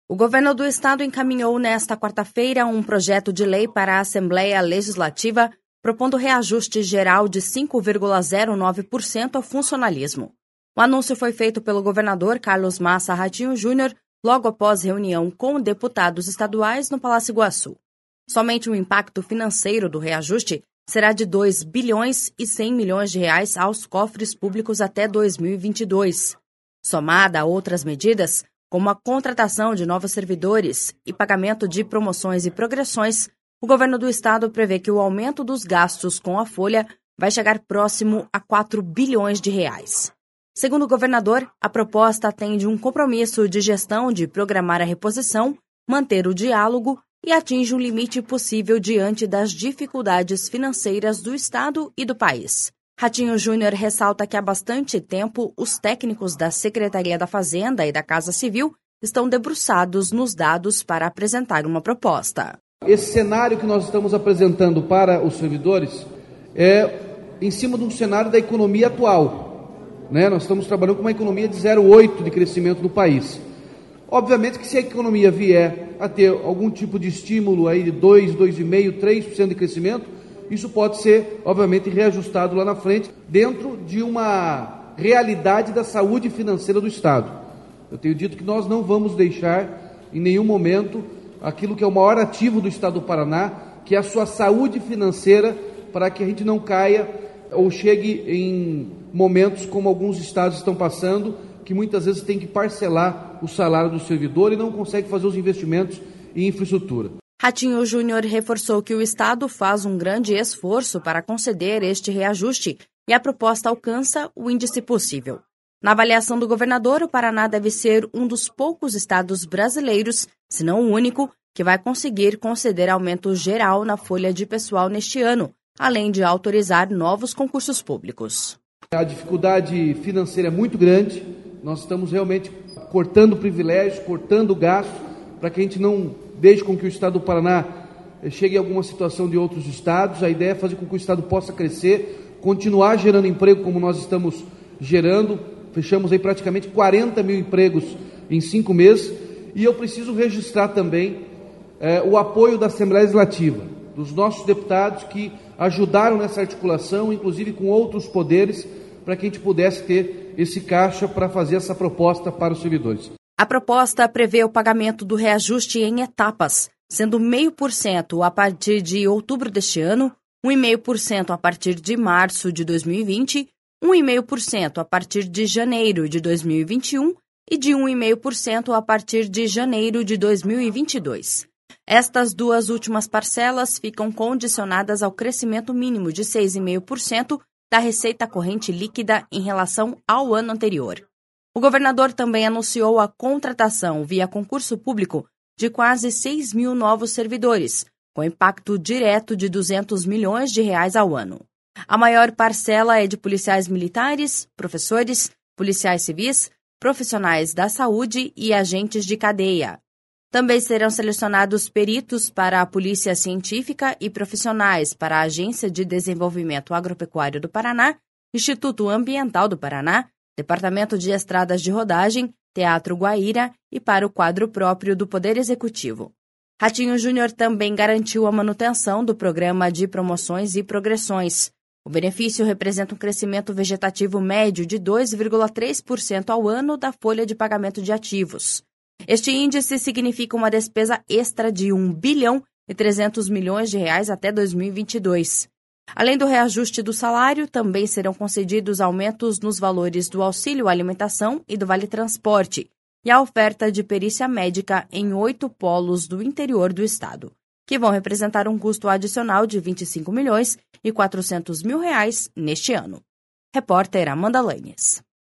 O governo do estado encaminhou nesta quarta-feira um projeto de lei para a Assembleia Legislativa propondo reajuste geral de 5,09% ao funcionalismo. O anúncio foi feito pelo governador Carlos Massa Ratinho Júnior logo após reunião com deputados estaduais no Palácio Iguaçu. Somente o impacto financeiro do reajuste será de 2 bilhões e 100 milhões de reais aos cofres públicos até 2022. Somada a outras medidas, como a contratação de novos servidores e pagamento de promoções e progressões, o governo do estado prevê que o aumento dos gastos com a folha vai chegar próximo a 4 bilhões de reais. Segundo o governador, a proposta atende um compromisso de gestão de programar a reposição, manter o diálogo e atinge um limite possível diante das dificuldades financeiras do estado e do país. Ratinho Júnior ressalta que há bastante tempo os técnicos da Secretaria da Fazenda e da Casa Civil estão debruçados nos dados para apresentar uma proposta. Esse cenário que nós estamos apresentando para os servidores é em cima de um cenário da economia atual, né? Nós estamos trabalhando com uma economia de 0,8% de crescimento no país. Obviamente que se a economia vier a ter algum tipo de estímulo aí de 2, 2,5%, 3% de crescimento, isso pode ser, obviamente, reajustado lá na frente, dentro de uma realidade da saúde financeira do Estado. Eu tenho dito que nós não vamos deixar, em nenhum momento, aquilo que é o maior ativo do Estado do Paraná, que é a sua saúde financeira, para que a gente não caia ou chegue em momentos como alguns estados estão passando, que muitas vezes tem que parcelar o salário do servidor e não consegue fazer os investimentos em infraestrutura. Ratinho Júnior reforçou que o estado faz um grande esforço para conceder este reajuste e a proposta alcança o índice possível. Na avaliação do governador, o Paraná deve ser um dos poucos estados brasileiros, se não o único, que vai conseguir conceder aumento geral na folha de pessoal neste ano, além de autorizar novos concursos públicos. A dificuldade financeira é muito grande, nós estamos realmente cortando privilégios, cortando gastos, para que a gente não deixe com que o estado do Paraná chegue a alguma situação de outros estados. A ideia é fazer com que o estado possa crescer, continuar gerando emprego como nós estamos gerando. Fechamos aí praticamente 40 mil empregos em 5 meses. E eu preciso registrar também o apoio da Assembleia Legislativa, dos nossos deputados que ajudaram nessa articulação, inclusive com outros poderes, para que a gente pudesse ter esse caixa para fazer essa proposta para os servidores. A proposta prevê o pagamento do reajuste em etapas, sendo 0,5% a partir de outubro deste ano, 1,5% a partir de março de 2020, 1,5% a partir de janeiro de 2021 e de 1,5% a partir de janeiro de 2022. Estas duas últimas parcelas ficam condicionadas ao crescimento mínimo de 6,5% da receita corrente líquida em relação ao ano anterior. O governador também anunciou a contratação via concurso público de quase 6 mil novos servidores, com impacto direto de 200 milhões de reais ao ano. A maior parcela é de policiais militares, professores, policiais civis, profissionais da saúde e agentes de cadeia. Também serão selecionados peritos para a Polícia Científica e profissionais para a Agência de Desenvolvimento Agropecuário do Paraná, Instituto Ambiental do Paraná, Departamento de Estradas de Rodagem, Teatro Guaíra e para o quadro próprio do Poder Executivo. Ratinho Júnior também garantiu a manutenção do programa de promoções e progressões. O benefício representa um crescimento vegetativo médio de 2,3% ao ano da folha de pagamento de ativos. Este índice significa uma despesa extra de 1 bilhão e 300 milhões de reais até 2022. Além do reajuste do salário, também serão concedidos aumentos nos valores do auxílio alimentação e do vale-transporte e a oferta de perícia médica em 8 polos do interior do estado, que vão representar um custo adicional de 25 milhões e 400 mil reais neste ano. Repórter Amanda Lanes.